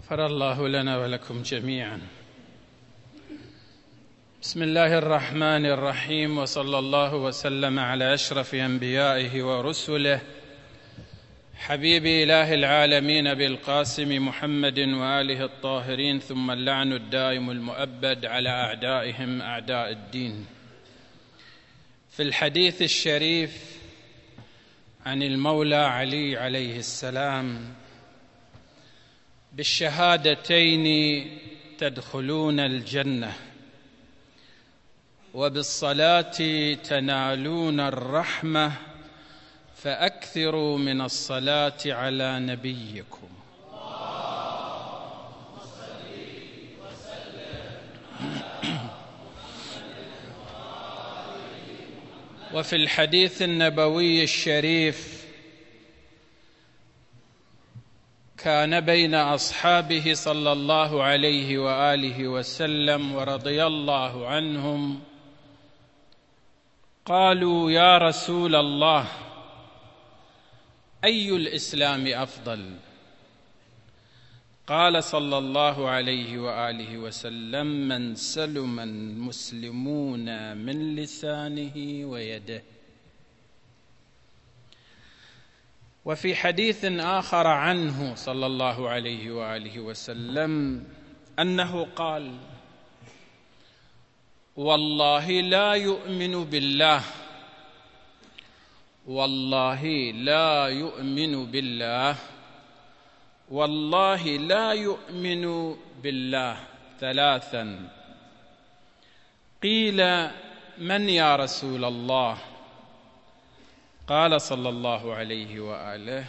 غفر الله لنا ولكم جميعا. بسم الله الرحمن الرحيم، وصلى الله وسلم على أشرف أنبيائه ورسله حبيب إله العالمين بالقاسم محمد وآله الطاهرين، ثم اللعن الدائم المؤبد على أعدائهم أعداء الدين. في الحديث الشريف عن المولى علي عليه السلام: بالشهادتين تدخلون الجنة، وبالصلاة تنالون الرحمة، فأكثروا من الصلاة على نبيكم. وفي الحديث النبوي الشريف: كان بين أصحابه صلى الله عليه وآله وسلم ورضي الله عنهم قالوا: يا رسول الله، أي الإسلام أفضل؟ قال صلى الله عليه وآله وسلم: من سلم المسلمون من لسانه ويده. وفي حديث آخر عنه صلى الله عليه وآله وسلم أنه قال: والله لا يؤمن بالله، والله لا يؤمن بالله، والله لا يؤمن بالله، ثلاثا. قيل: من يا رسول الله؟ قال صلى الله عليه وآله: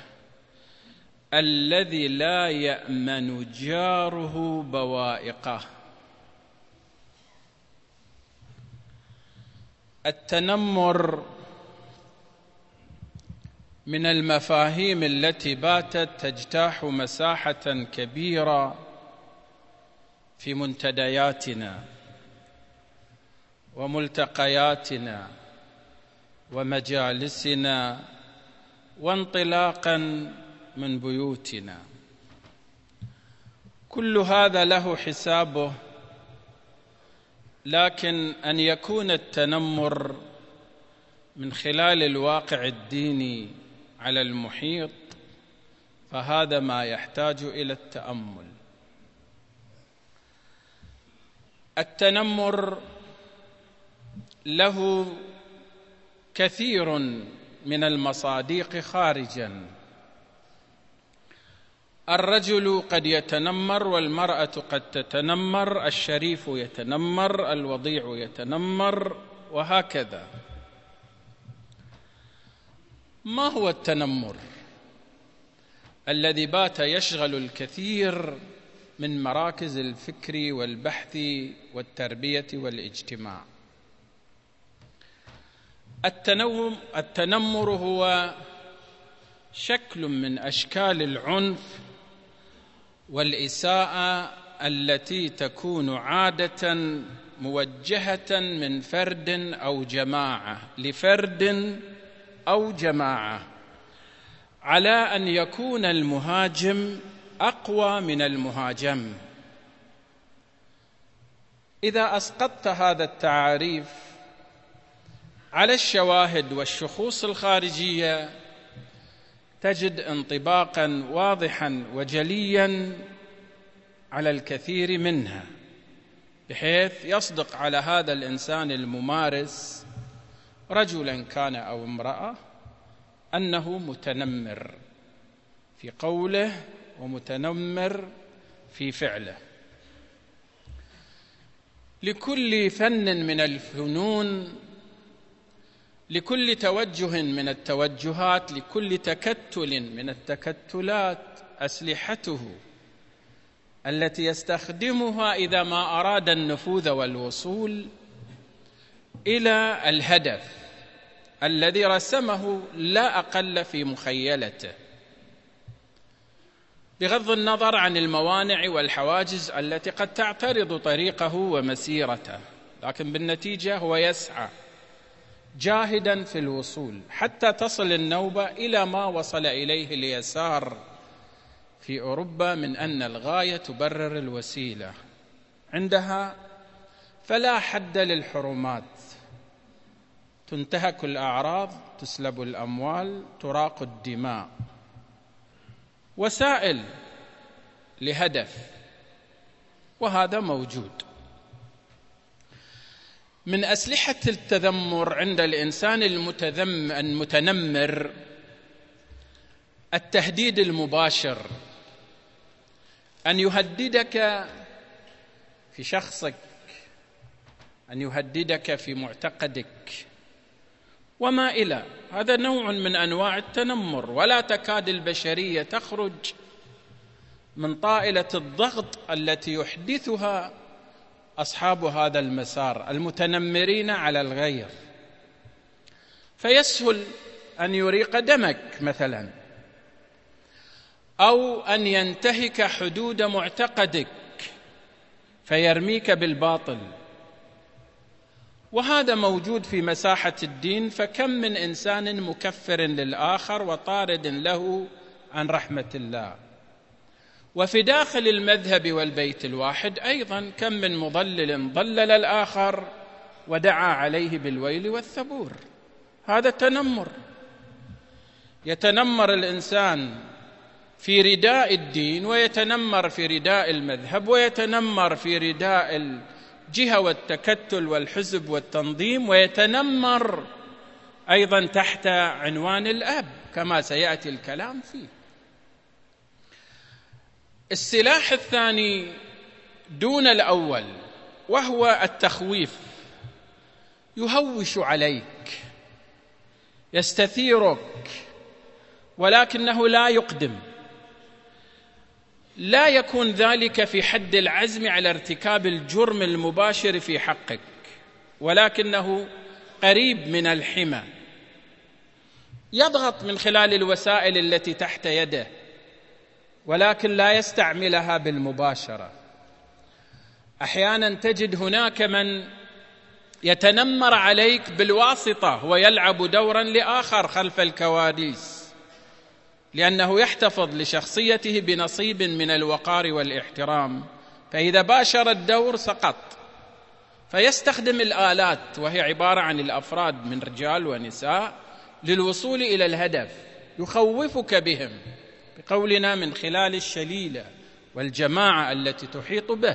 الذي لا يأمن جاره بوائقه. التنمر من المفاهيم التي باتت تجتاح مساحة كبيرة في منتدياتنا وملتقياتنا ومجالسنا، وانطلاقا من بيوتنا. كل هذا له حسابه، لكن أن يكون التنمر من خلال الواقع الديني على المحيط فهذا ما يحتاج إلى التأمل. التنمر له كثير من المصادق خارجا. الرجل قد يتنمر، والمرأة قد تتنمر، الشريف يتنمر، الوضيع يتنمر، وهكذا. ما هو التنمر الذي بات يشغل الكثير من مراكز الفكر والبحث والتربية والاجتماع؟ التنمر هو شكل من أشكال العنف والإساءة التي تكون عادة موجهة من فرد أو جماعة لفرد أو جماعة، على أن يكون المهاجم أقوى من المهاجم. إذا أسقطت هذا التعاريف على الشواهد والشخوص الخارجية تجد انطباقا واضحا وجليا على الكثير منها، بحيث يصدق على هذا الإنسان الممارس، رجلا كان أو امرأة، أنه متنمر في قوله ومتنمر في فعله. لكل فن من الفنون، لكل توجه من التوجهات، لكل تكتل من التكتلات أسلحته التي يستخدمها إذا ما أراد النفوذ والوصول إلى الهدف الذي رسمه لا أقل في مخيلته، بغض النظر عن الموانع والحواجز التي قد تعترض طريقه ومسيرته، لكن بالنتيجة هو يسعى جاهدا في الوصول حتى تصل النوبة إلى ما وصل إليه اليسار في أوروبا من أن الغاية تبرر الوسيلة. عندها فلا حد للحرمات، تنتهك الأعراض، تسلب الأموال، تراق الدماء، وسائل لهدف، وهذا موجود. من أسلحة التذمر عند الإنسان المتنمر التهديد المباشر، أن يهددك في شخصك، أن يهددك في معتقدك وما إلى. هذا نوع من أنواع التنمر، ولا تكاد البشرية تخرج من طائلة الضغط التي يحدثها أصحاب هذا المسار المتنمرين على الغير. فيسهل أن يريق دمك مثلا، أو أن ينتهك حدود معتقدك فيرميك بالباطل، وهذا موجود في مساحة الدين. فكم من إنسان مكفر للآخر وطارد له عن رحمة الله. وفي داخل المذهب والبيت الواحد أيضا كم من مضلل ضلل الآخر ودعا عليه بالويل والثبور. هذا تنمر. يتنمر الإنسان في رداء الدين، ويتنمر في رداء المذهب، ويتنمر في رداء الجهة والتكتل والحزب والتنظيم، ويتنمر أيضا تحت عنوان الأب كما سيأتي الكلام فيه. السلاح الثاني دون الأول وهو التخويف. يهوش عليك، يستثيرك، ولكنه لا يقدم. لا يكون ذلك في حد العزم على ارتكاب الجرم المباشر في حقك، ولكنه قريب من الحمى. يضغط من خلال الوسائل التي تحت يده، ولكن لا يستعملها بالمباشرة. أحيانا تجد هناك من يتنمر عليك بالواسطة، هو يلعب دورا لآخر خلف الكواليس، لأنه يحتفظ لشخصيته بنصيب من الوقار والاحترام، فإذا باشر الدور سقط. فيستخدم الآلات، وهي عبارة عن الأفراد من رجال ونساء، للوصول إلى الهدف. يخوفك بهم بقولنا من خلال الشليلة والجماعة التي تحيط به.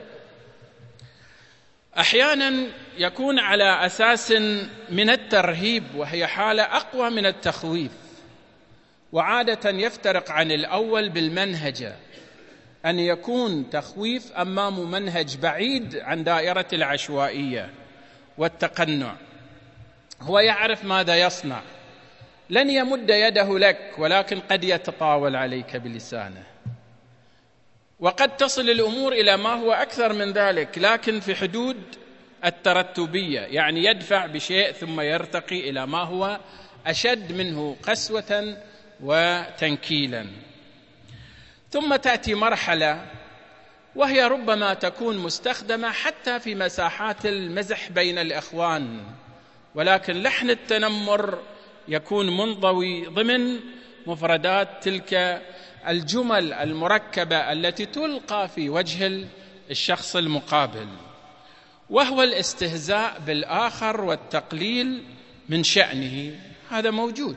أحيانا يكون على أساس من الترهيب، وهي حالة أقوى من التخويف، وعادة يفترق عن الأول بالمنهجة، أن يكون تخويف أمام منهج بعيد عن دائرة العشوائية والتقنع. هو يعرف ماذا يصنع، لن يمد يده لك، ولكن قد يتطاول عليك بلسانه، وقد تصل الأمور إلى ما هو أكثر من ذلك، لكن في حدود الترتبية، يعني يدفع بشيء ثم يرتقي إلى ما هو أشد منه قسوة وتنكيلا. ثم تأتي مرحلة وهي ربما تكون مستخدمة حتى في مساحات المزح بين الإخوان، ولكن لحن التنمر يكون منضوي ضمن مفردات تلك الجمل المركبة التي تلقى في وجه الشخص المقابل، وهو الاستهزاء بالآخر والتقليل من شأنه. هذا موجود.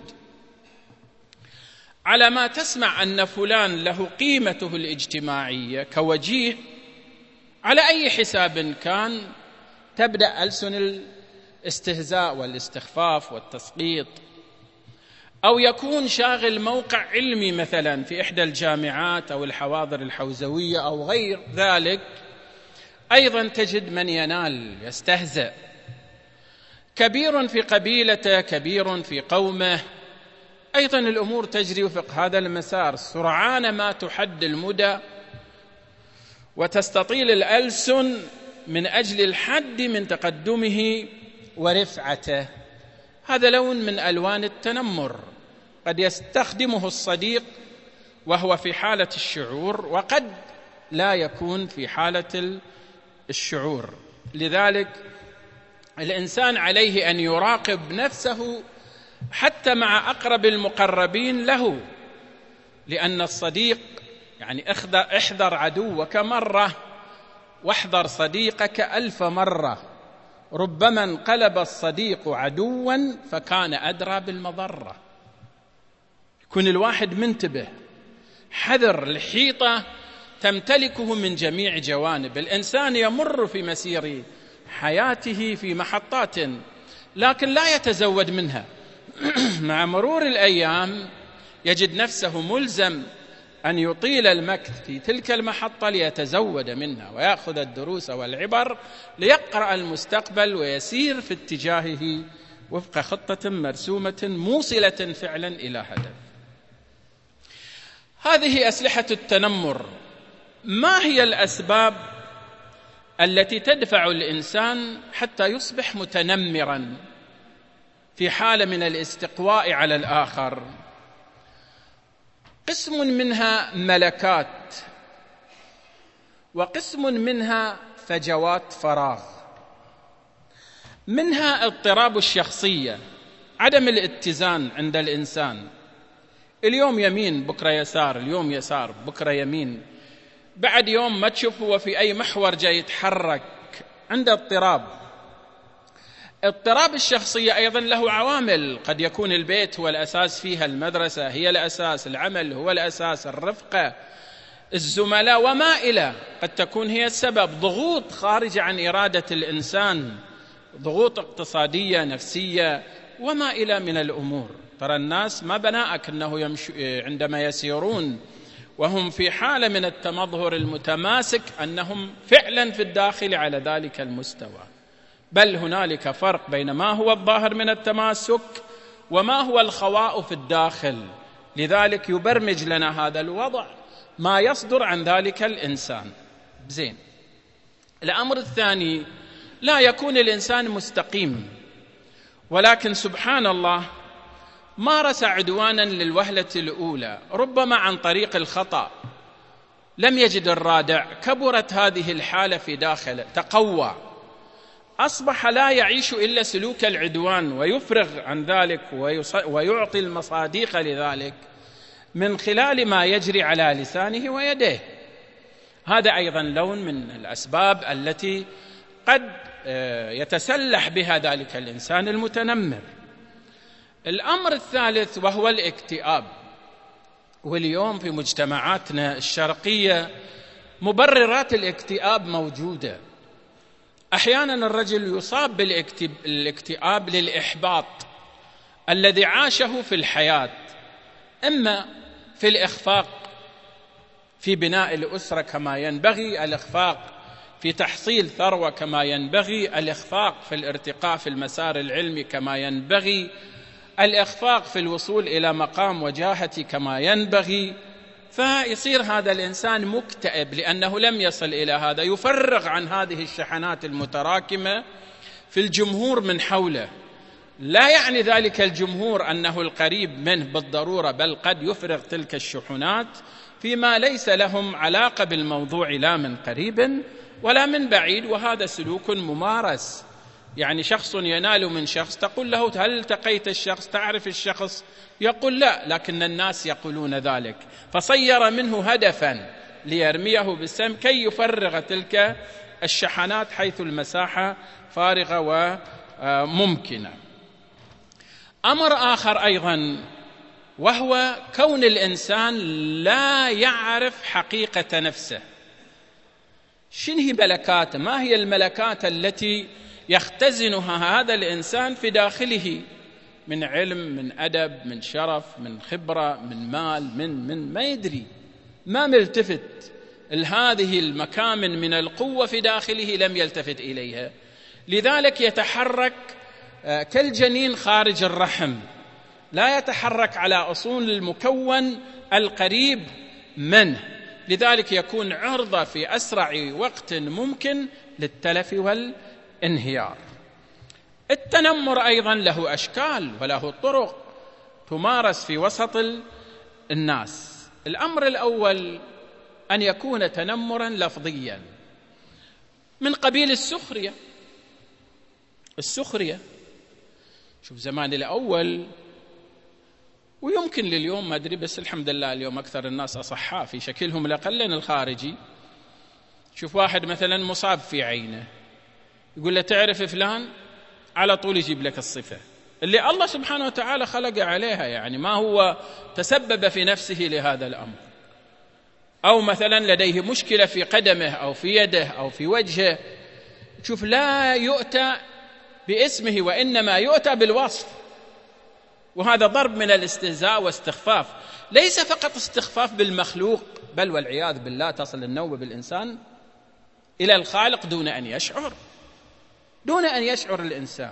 على ما تسمع أن فلان له قيمته الاجتماعية كوجيه، على أي حساب كان تبدأ ألسن الاستهزاء والاستخفاف والتسقيط. أو يكون شاغل موقع علمي مثلا في إحدى الجامعات أو الحواضر الحوزوية أو غير ذلك، أيضا تجد من ينال يستهزأ. كبير في قبيلته، كبير في قومه، أيضا الأمور تجري وفق هذا المسار. سرعان ما تحد المدى وتستطيل الألسن من أجل الحد من تقدمه ورفعته. هذا لون من ألوان التنمر، قد يستخدمه الصديق وهو في حالة الشعور، وقد لا يكون في حالة الشعور. لذلك الإنسان عليه أن يراقب نفسه حتى مع أقرب المقربين له، لأن الصديق يعني احذر عدوك مرة واحذر صديقك 1000 مرة، ربما انقلب الصديق عدوا فكان أدرى بالمضرة. يكون الواحد منتبه، حذر الحيطة تمتلكه من جميع جوانب. الإنسان يمر في مسير حياته في محطات لكن لا يتزود منها. مع مرور الأيام يجد نفسه ملزم أن يطيل المكث في تلك المحطة ليتزود منها ويأخذ الدروس والعبر ليقرأ المستقبل ويسير في اتجاهه وفق خطة مرسومة موصلة فعلا إلى هدف. هذه أسلحة التنمر. ما هي الأسباب التي تدفع الإنسان حتى يصبح متنمرا في حالة من الاستقواء على الآخر؟ قسم منها ملكات، وقسم منها فجوات فراغ. منها اضطراب الشخصية، عدم الاتزان عند الإنسان، اليوم يمين بكرة يسار، اليوم يسار بكرة يمين، بعد يوم ما تشوف هو في أي محور جاي يتحرك، عنده اضطراب الشخصية أيضا له عوامل. قد يكون البيت هو الأساس فيها، المدرسة هي الأساس، العمل هو الأساس، الرفقة، الزملاء وما إلى، قد تكون هي السبب. ضغوط خارجة عن إرادة الإنسان، ضغوط اقتصادية نفسية وما إلى من الأمور. ترى الناس ما بناءك أنه عندما يسيرون وهم في حالة من التمظهر المتماسك أنهم فعلا في الداخل على ذلك المستوى، بل هنالك فرق بين ما هو الظاهر من التماسك وما هو الخواء في الداخل. لذلك يبرمج لنا هذا الوضع ما يصدر عن ذلك الإنسان. زين. الأمر الثاني، لا يكون الإنسان مستقيم، ولكن سبحان الله مارس عدوانا للوهلة الأولى، ربما عن طريق الخطأ، لم يجد الرادع، كبرت هذه الحالة في داخله، تقوى، أصبح لا يعيش إلا سلوك العدوان ويفرغ عن ذلك ويعطي المصادق لذلك من خلال ما يجري على لسانه ويديه. هذا أيضا لون من الأسباب التي قد يتسلح بها ذلك الإنسان المتنمر. الأمر الثالث وهو الاكتئاب. واليوم في مجتمعاتنا الشرقية مبررات الاكتئاب موجودة. أحيانا الرجل يصاب بالاكتئاب للإحباط الذي عاشه في الحياة، إما في الإخفاق في بناء الأسرة كما ينبغي، الإخفاق في تحصيل ثروة كما ينبغي، الإخفاق في الارتقاء في المسار العلمي كما ينبغي، الإخفاق في الوصول إلى مقام وجاهة كما ينبغي. فيصير هذا الإنسان مكتئب لأنه لم يصل إلى هذا، يفرغ عن هذه الشحنات المتراكمة في الجمهور من حوله. لا يعني ذلك الجمهور أنه القريب منه بالضرورة، بل قد يفرغ تلك الشحنات فيما ليس لهم علاقة بالموضوع لا من قريب ولا من بعيد، وهذا سلوك ممارس. يعني شخص ينال من شخص، تقول له هل التقيت الشخص، تعرف الشخص، يقول لا، لكن الناس يقولون ذلك، فصير منه هدفا ليرميه بالسم كي يفرغ تلك الشحنات حيث المساحة فارغة وممكنة. أمر آخر أيضا وهو كون الإنسان لا يعرف حقيقة نفسه. شنو هي ملكاته؟ ما هي الملكات التي يختزنها هذا الإنسان في داخله من علم، من أدب، من شرف، من خبرة، من مال، من ما يدري، ما ملتفت هذه المكامن من القوة في داخله لم يلتفت إليها. لذلك يتحرك كالجنين خارج الرحم، لا يتحرك على أصول المكون القريب منه، لذلك يكون عرضة في أسرع وقت ممكن للتلف والانهيار. التنمر أيضا له أشكال وله طرق تمارس في وسط الناس. الأمر الأول أن يكون تنمرا لفظيا من قبيل السخرية. شوف زمان الأول ويمكن لليوم ما أدري، بس الحمد لله اليوم أكثر الناس أصحاء في شكلهم الأقل الخارجي. شوف واحد مثلا مصاب في عينه، يقول له تعرف فلان، على طول يجيب لك الصفة اللي الله سبحانه وتعالى خلق عليها، يعني ما هو تسبب في نفسه لهذا الأمر. أو مثلا لديه مشكلة في قدمه أو في يده أو في وجهه، شوف لا يؤتى باسمه وإنما يؤتى بالوصف، وهذا ضرب من الاستهزاء واستخفاف. ليس فقط استخفاف بالمخلوق، بل والعياذ بالله تصل النوبة بالإنسان إلى الخالق دون أن يشعر الإنسان.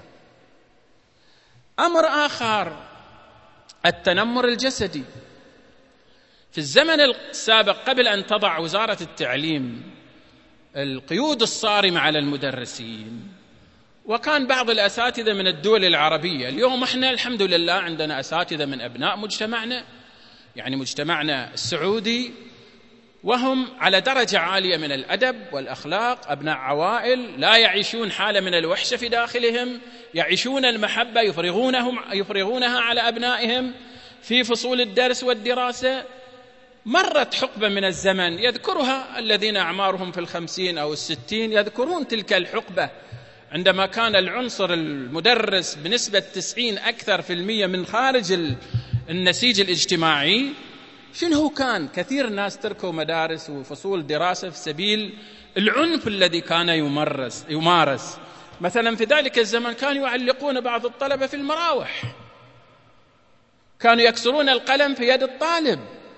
أمر آخر التنمر الجسدي. في الزمن السابق قبل أن تضع وزارة التعليم القيود الصارمة على المدرسين، وكان بعض الأساتذة من الدول العربية، اليوم احنا الحمد لله عندنا أساتذة من أبناء مجتمعنا، يعني مجتمعنا السعودي، وهم على درجة عالية من الأدب والأخلاق، أبناء عوائل لا يعيشون حالة من الوحشة في داخلهم، يعيشون المحبة، يفرغونها على أبنائهم في فصول الدرس والدراسة. مرت حقبة من الزمن يذكرها الذين أعمارهم في 50 أو 60، يذكرون تلك الحقبة عندما كان العنصر المدرس بنسبة 90 أكثر في المية من خارج النسيج الاجتماعي. شنو كان؟ كثير ناس تركوا مدارس وفصول دراسة في سبيل العنف الذي كان يمارس. مثلا في ذلك الزمن كانوا يعلقون بعض الطلبة في المراوح، كانوا يكسرون القلم في يد الطالب،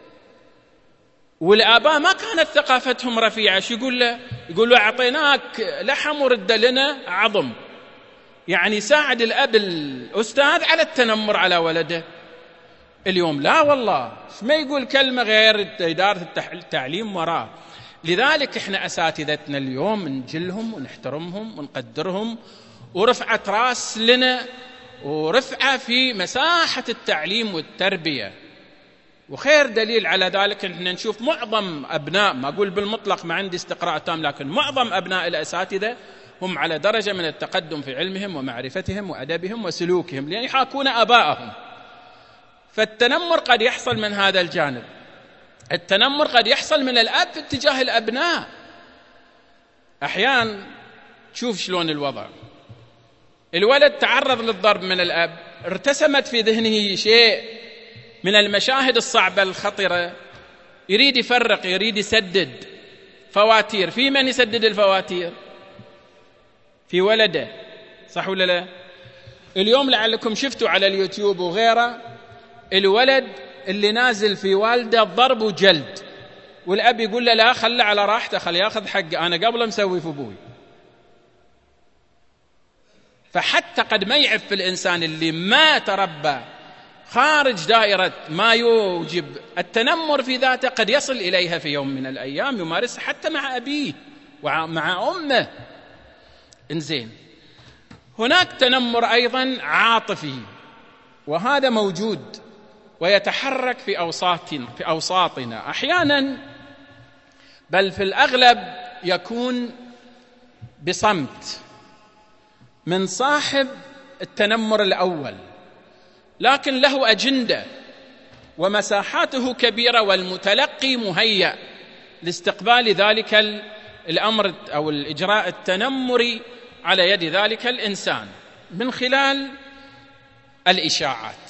والآباء ما كانت ثقافتهم رفيعة. شو يقول له؟ يقول له أعطيناك لحم ورد لنا عظم. يعني ساعد الأب الأستاذ على التنمر على ولده. اليوم لا والله، ما يقول كلمة غير إدارة التعليم وراه. لذلك إحنا أساتذتنا اليوم نجلهم ونحترمهم ونقدرهم، ورفعة راس لنا ورفعة في مساحة التعليم والتربية. وخير دليل على ذلك إن إحنا نشوف معظم أبناء، ما أقول بالمطلق ما عندي استقراء تام، لكن معظم أبناء الأساتذة هم على درجة من التقدم في علمهم ومعرفتهم وأدبهم وسلوكهم، لأن يحاكون آبائهم. فالتنمر قد يحصل من هذا الجانب، التنمر قد يحصل من الأب في اتجاه الأبناء. أحيانا تشوف شلون الوضع، الولد تعرض للضرب من الأب، ارتسمت في ذهنه شيء من المشاهد الصعبة الخطرة، يريد يفرق، يريد يسدد فواتير. في من يسدد الفواتير؟ في ولده، صح ولا لا؟ اليوم لعلكم شفتوا على اليوتيوب وغيره الولد اللي نازل في والده ضرب وجلد، والأب يقول له لا، خله على راحته، خليه ياخذ حقه، أنا قبل مسوي في أبوي. فحتى قد ما يعرف في الإنسان اللي ما تربى خارج دائرة ما يوجب التنمر في ذاته، قد يصل إليها في يوم من الأيام يمارسها حتى مع أبيه ومع أمه. إنزين، هناك تنمر أيضا عاطفي، وهذا موجود ويتحرك في أوساطنا أحيانا، بل في الأغلب يكون بصمت من صاحب التنمر الأول، لكن له أجندة ومساحاته كبيرة، والمتلقي مهيأ لاستقبال ذلك الأمر أو الإجراء التنمري على يد ذلك الإنسان من خلال الإشاعات.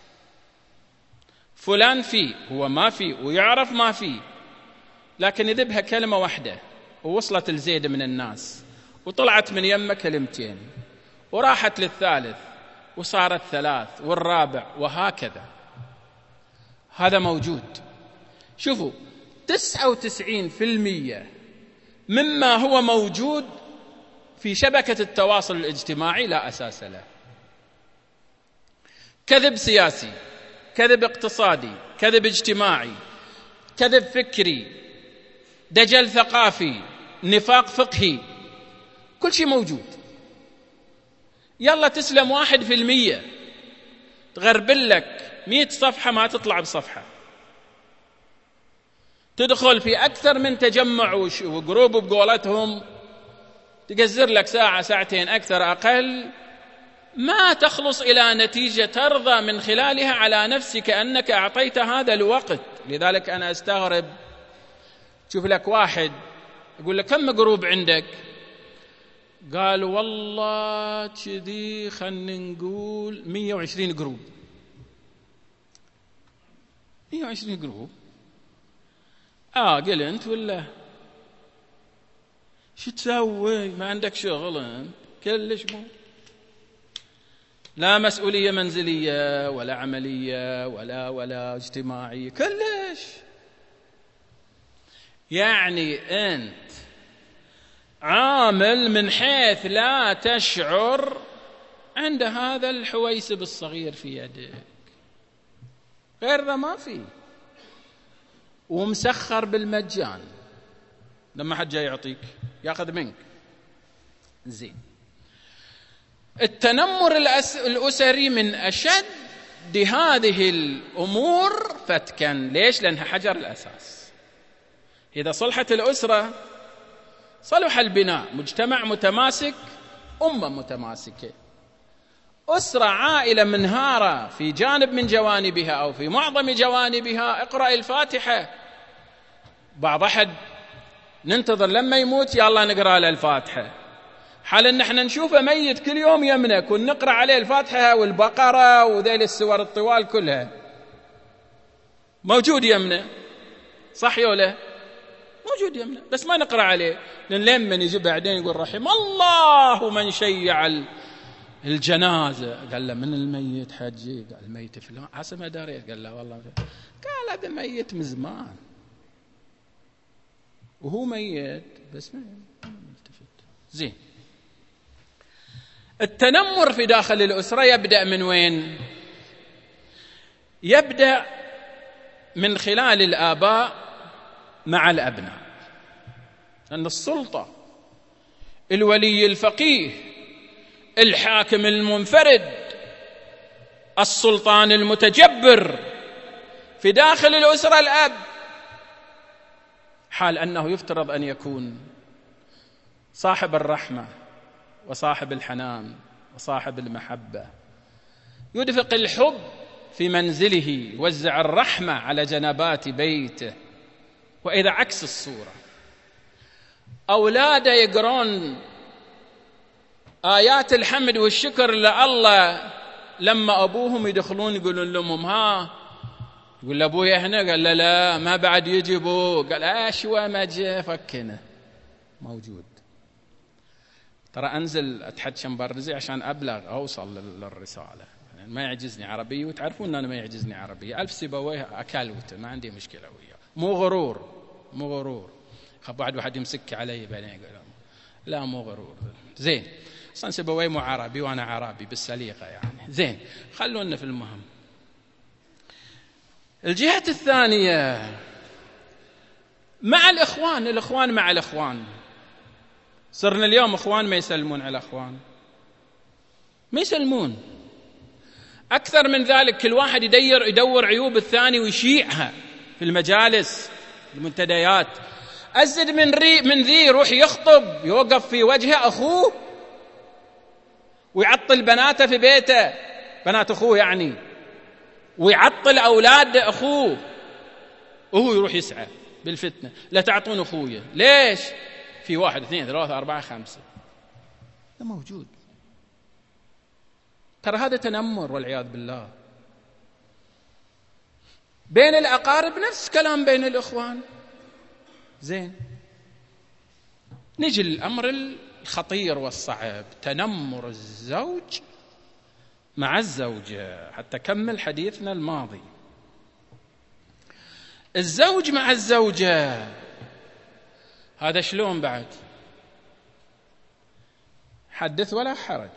فلان فيه، هو ما فيه، ويعرف ما فيه، لكن يذبها كلمة واحدة ووصلت لزيد من الناس، وطلعت من يمه كلمتين، وراحت للثالث، وصارت ثلاث والرابع، وهكذا. هذا موجود. شوفوا 99% مما هو موجود في شبكة التواصل الاجتماعي لا أساس له. كذب سياسي، كذب اقتصادي، كذب اجتماعي، كذب فكري، دجل ثقافي، نفاق فقهي، كل شيء موجود. يلا تسلم 1%، تغربل لك 100 صفحة ما تطلع بصفحة، تدخل في أكثر من تجمع وجروب بقولتهم، تقزر لك ساعة ساعتين أكثر أقل، ما تخلص إلى نتيجة ترضى من خلالها على نفسك أنك أعطيت هذا الوقت. لذلك أنا أستغرب، شوف لك واحد يقول لك كم مقروب عندك؟ قال والله كذي خلنا نقول 120 قروب. 120 قروب؟ قل أنت ولا شو تسوي؟ ما عندك شغل أنت كلش مو، لا مسؤولية منزلية ولا عملية ولا اجتماعية كلش. يعني أنت عامل من حيث لا تشعر عند هذا الحويسب الصغير في يدك، غير ذا ما في، ومسخر بالمجان. لما حد جاي يعطيك ياخذ منك. زين، التنمر الأسري من أشد هذه الأمور فتكا. ليش؟ لأنها حجر الأساس. إذا صلحت الأسرة صلح البناء، مجتمع متماسك، أمة متماسكة. أسرة عائلة منهارة في جانب من جوانبها أو في معظم جوانبها، اقرأ الفاتحة. بعض أحد ننتظر لما يموت يلا نقرأ له الفاتحة، حال ان احنا نشوفه ميت كل يوم يمنك ونقرأ عليه الفاتحة والبقرة وذيل السور الطوال كلها موجود يمنه، صح ولا موجود يمنه، بس ما نقرأ عليه. لأن لما يجي بعدين يقول رحم الله من شيع الجنازة، قال له من الميت حجي؟ قال الميت فلان. حسب ما داريت؟ قال له والله قال هذا ميت من زمان وهو ميت بس ما التفت. زين، التنمر في داخل الأسرة يبدأ من وين؟ يبدأ من خلال الآباء مع الأبناء. أن السلطة، الولي الفقيه، الحاكم المنفرد، السلطان المتجبر في داخل الأسرة الأب، حال أنه يفترض أن يكون صاحب الرحمة وصاحب الحنان وصاحب المحبة، يدفق الحب في منزله، يوزع الرحمة على جنبات بيته. وإذا عكس الصورة، أولاده يقرون آيات الحمد والشكر لله، لما أبوهم يدخلون يقولون لهم يقول لأبويا هنا، قال لا ما بعد يجي أبوه، قال أشوى ما جاء فكنا موجود. ترى أنزل أتحدث برزي عشان أبلغ أوصل للرسالة، يعني ما يعجزني عربية، وتعرفون أن أنا ما يعجزني عربية. ألف سيبويه أكلوته، ما عندي مشكلة وياه، مو غرور. خب واحد يمسك علي بعدين يقول لا مو غرور. زين، أصلا سيبويه مو عربي وأنا عربي بالسليقة يعني. زين، خلونا في المهم. الجهة الثانية مع الإخوان مع الإخوان. صرنا اليوم إخوان ما يسلمون على إخوان، ما يسلمون. أكثر من ذلك، كل واحد يدور عيوب الثاني ويشيعها في المجالس المنتديات. أزد من ذي يروح يخطب، يوقف في وجهه أخوه ويعطل بناته في بيته، بنات أخوه يعني، ويعطل أولاد أخوه، وهو يروح يسعى بالفتنة. لا تعطون أخويا، ليش؟ في 1 2 3 4 5. ده موجود. ترى هذا تنمر والعياذ بالله. بين الأقارب نفس كلام بين الإخوان. زين، نجي للأمر الخطير والصعب، تنمر الزوج مع الزوجة، حتى كمل حديثنا الماضي. الزوج مع الزوجة هذا شلون بعد؟ حدث ولا حرج.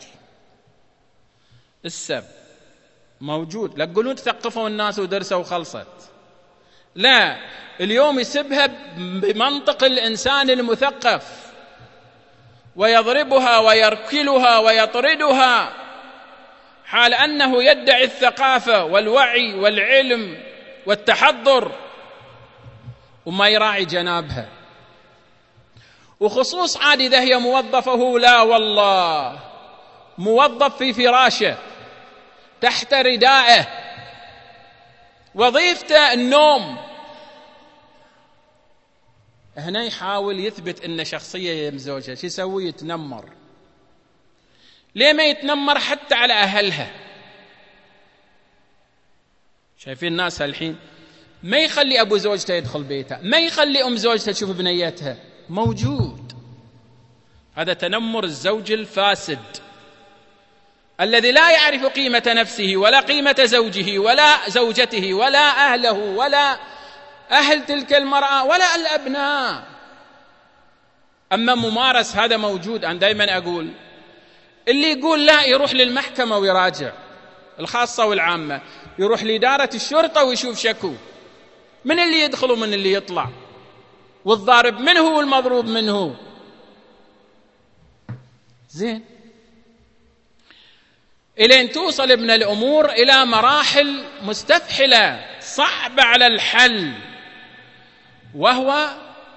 السب موجود، لا تقولون تثقفوا الناس ودرسوا وخلصت، لا، اليوم يسبها بمنطق الإنسان المثقف، ويضربها ويركلها ويطردها، حال أنه يدعي الثقافة والوعي والعلم والتحضر، وما يراعي جنابها. وخصوص عاد إذا هي موظفة، لا والله موظف في فراشه تحت ردائه، وظيفته النوم، هنا يحاول يثبت ان شخصيه يم زوجها، شو يسوي؟ يتنمر. ليه ما يتنمر حتى على اهلها؟ شايفين الناس الحين ما يخلي ابو زوجته يدخل بيته، ما يخلي ام زوجته تشوف بنيتها، موجود. هذا تنمر الزوج الفاسد الذي لا يعرف قيمة نفسه ولا قيمة زوجه ولا زوجته ولا أهله ولا أهل تلك المرأة ولا الأبناء. أما ممارس هذا موجود. أنا دائما أقول اللي يقول لا يروح للمحكمة ويراجع، الخاصة والعامة، يروح لإدارة الشرطة ويشوف شكو، من اللي يدخل ومن اللي يطلع، والضارب منه والمضروب منه. زين، إلين توصل ابن الأمور إلى مراحل مستفحلة صعبة على الحل، وهو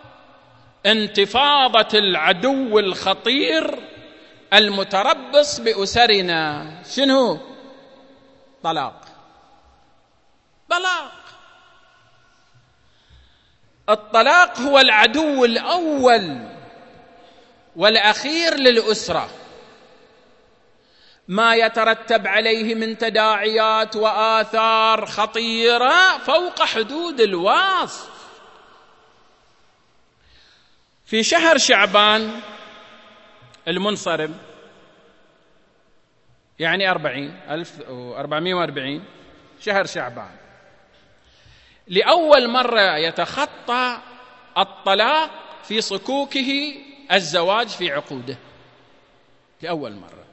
انتفاضة العدو الخطير المتربص بأسرنا. شنو؟ طلاق. الطلاق هو العدو الأول والأخير للأسرة، ما يترتب عليه من تداعيات وآثار خطيرة فوق حدود الوصف. في شهر شعبان المنصرم، يعني 1440 شهر شعبان، لأول مرة يتخطى الطلاق في صكوكه الزواج في عقوده، لأول مرة.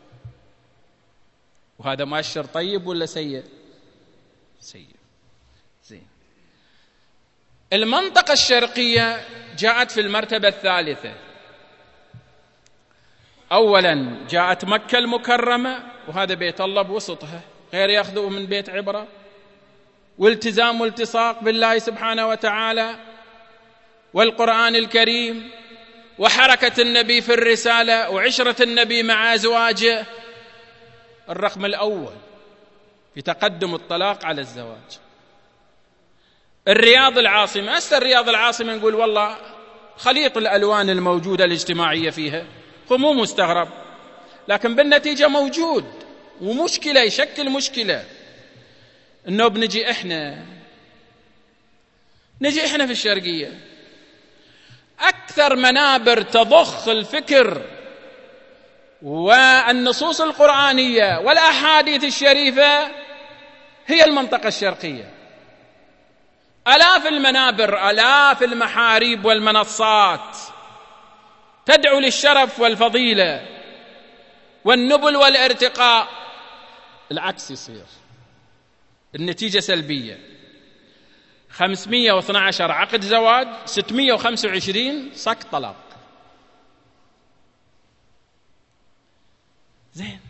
وهذا مؤشر طيب ولا سيء؟ سيء. زين. المنطقة الشرقية جاءت في المرتبة الثالثة. أولا جاءت مكة المكرمة، وهذا بيت الله بوسطها، غير ياخذوا من بيت عبرة، والتزام والتصاق بالله سبحانه وتعالى والقرآن الكريم، وحركة النبي في الرسالة، وعشرة النبي مع أزواجه. الرقم الأول في تقدم الطلاق على الزواج. الرياض العاصمة، الرياض العاصمة نقول والله خليط الألوان الموجودة الاجتماعية فيها، مو مستغرب، لكن بالنتيجة موجود، ومشكلة، يشكل مشكلة. إنه بنجي إحنا في الشرقية أكثر منابر تضخ الفكر والنصوص القرآنية والأحاديث الشريفة هي المنطقة الشرقية. آلاف المنابر، آلاف المحاريب والمنصات تدعو للشرف والفضيلة والنبل والارتقاء. العكس يصير، النتيجة سلبية. 512 عقد زواج، 625 صك طلاق. زين،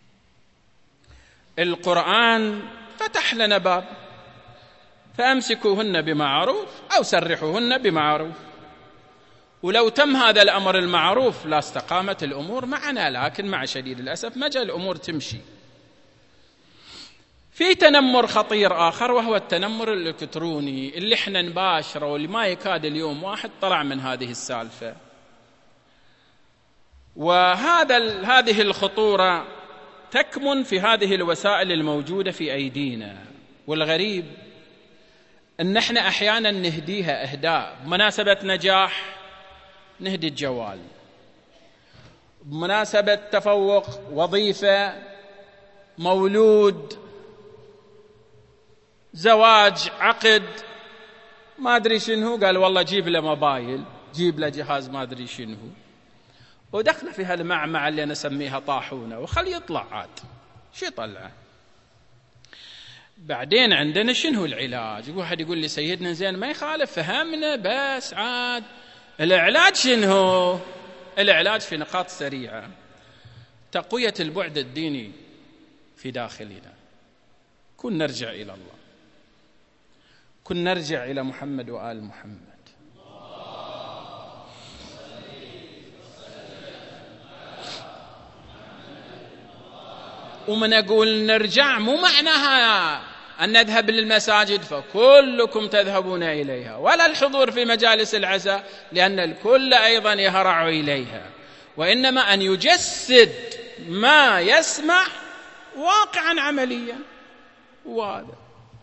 القرآن فتح لنا باب، فأمسكوهن بمعروف أو سرحوهن بمعروف. ولو تم هذا الأمر المعروف لا استقامت الأمور معنا، لكن مع شديد الأسف ما جاء الأمور تمشي. في تنمر خطير آخر، وهو التنمر الإلكتروني اللي احنا نباشره، واللي ما يكاد اليوم واحد طلع من هذه السالفة. هذه الخطورة تكمن في هذه الوسائل الموجودة في أيدينا. والغريب أن احنا أحيانا نهديها إهداء. بمناسبة نجاح نهدي الجوال، بمناسبة تفوق، وظيفة، مولود، زواج، عقد، ما أدري شنو، قال والله جيب له موبايل، جيب له جهاز ما أدري شنو، ودخل في هالمعمعة اللي أنا أسميها طاحونة، وخلي يطلع عاد شو يطلعه. بعدين عندنا شنو العلاج؟ واحد يقول لي سيدنا زين ما يخالف، فهمنا، بس عاد العلاج شنو؟ العلاج في نقاط سريعة. تقوية البعد الديني في داخلنا، كن نرجع إلى الله، كن نرجع إلى محمد وآل محمد. ومن أقول نرجع مو معناها أن نذهب للمساجد فكلكم تذهبون إليها، ولا الحضور في مجالس العزاء لأن الكل أيضا يهرع إليها، وإنما أن يجسد ما يسمع واقعا عمليا. وهذا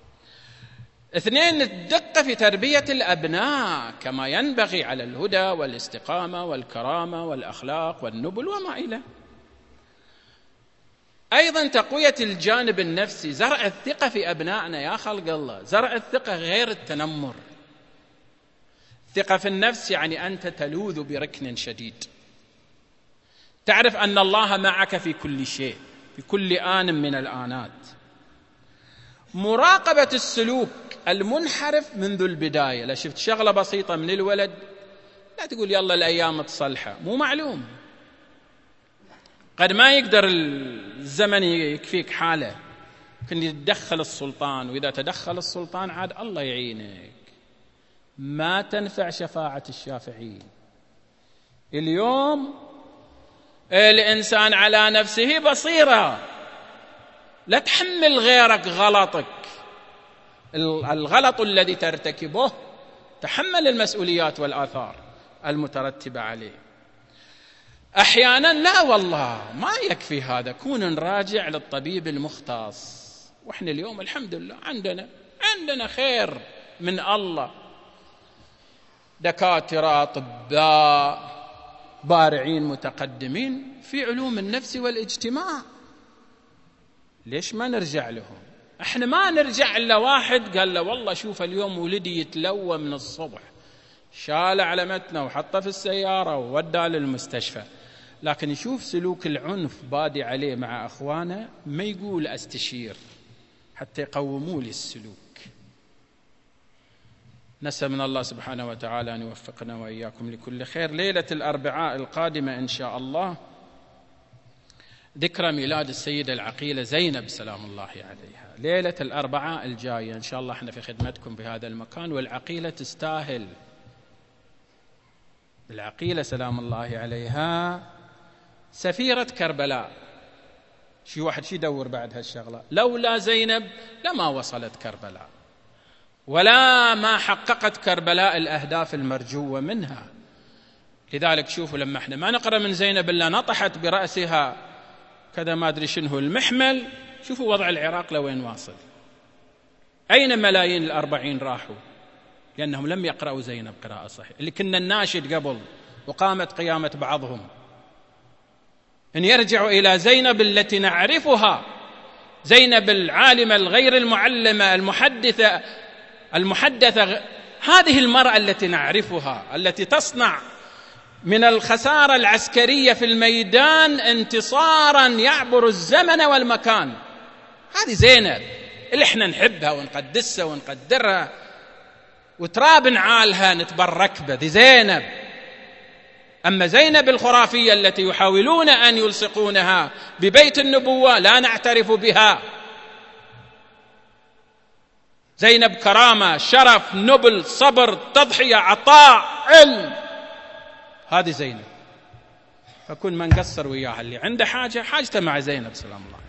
2 الدقة في تربية الأبناء كما ينبغي على الهدى والاستقامة والكرامة والأخلاق والنبل وما إليه. أيضا تقوية الجانب النفسي، زرع الثقة في أبنائنا. يا خلق الله، زرع الثقة غير التنمر. الثقة في النفس يعني أنت تلوذ بركن شديد، تعرف أن الله معك في كل شيء في كل آن من الآنات. مراقبة السلوك المنحرف منذ البداية. لا شفت شغلة بسيطة من الولد لا تقول يلا الأيام تصلحها، مو معلوم، قد ما يقدر الزمن يكفيك حاله، يمكن يتدخل السلطان، وإذا تدخل السلطان عاد الله يعينك، ما تنفع شفاعة الشافعين. اليوم الإنسان على نفسه بصيرة، لا تحمل غيرك غلطك، الغلط الذي ترتكبه تحمل المسؤوليات والآثار المترتبة عليه. أحيانا لا والله ما يكفي هذا، كون نراجع للطبيب المختص. وإحنا اليوم الحمد لله عندنا خير من الله، دكاترة أطباء بارعين متقدمين في علوم النفس والاجتماع، ليش ما نرجع لهم؟ احنا ما نرجع إلا واحد قال له والله شوف اليوم ولدي يتلوى من الصبح، شال على متنه وحطه في السيارة ووداه للمستشفى، لكن يشوف سلوك العنف بادي عليه مع أخوانه ما يقول أستشير حتى يقوموا لي السلوك. نسأل من الله سبحانه وتعالى أن يوفقنا وإياكم لكل خير. ليلة الأربعاء القادمة إن شاء الله ذكرى ميلاد السيدة العقيلة زينب سلام الله عليها. ليلة الأربعاء الجاية إن شاء الله احنا في خدمتكم بهذا المكان، والعقيلة تستاهل. العقيلة سلام الله عليها سفيرة كربلاء، شي واحد شي يدور بعد هالشغلة، لولا زينب لما وصلت كربلاء ولا ما حققت كربلاء الأهداف المرجوة منها. لذلك شوفوا لما احنا ما نقرأ من زينب إلا نطحت برأسها كذا ما أدري شنو المحمل، شوفوا وضع العراق لوين واصل. أين ملايين 40 راحوا؟ لأنهم لم يقرأوا زينب قراءة صحيحة، اللي كنا الناشد قبل وقامت قيامة بعضهم. إن يرجعوا إلى زينب التي نعرفها، زينب العالمة الغير المعلمة المحدثة، هذه المرأة التي نعرفها، التي تصنع من الخسارة العسكرية في الميدان انتصارا يعبر الزمن والمكان. هذه زينب اللي احنا نحبها ونقدسها ونقدرها وتراب نعالها نتبرك بها، ذي زينب. أما زينب الخرافية التي يحاولون أن يلصقونها ببيت النبوة لا نعترف بها. زينب كرامة، شرف، نبل، صبر، تضحية، عطاء، علم، هذه زينب. فكن من قصر وياها، اللي عنده حاجته مع زينب سلام الله.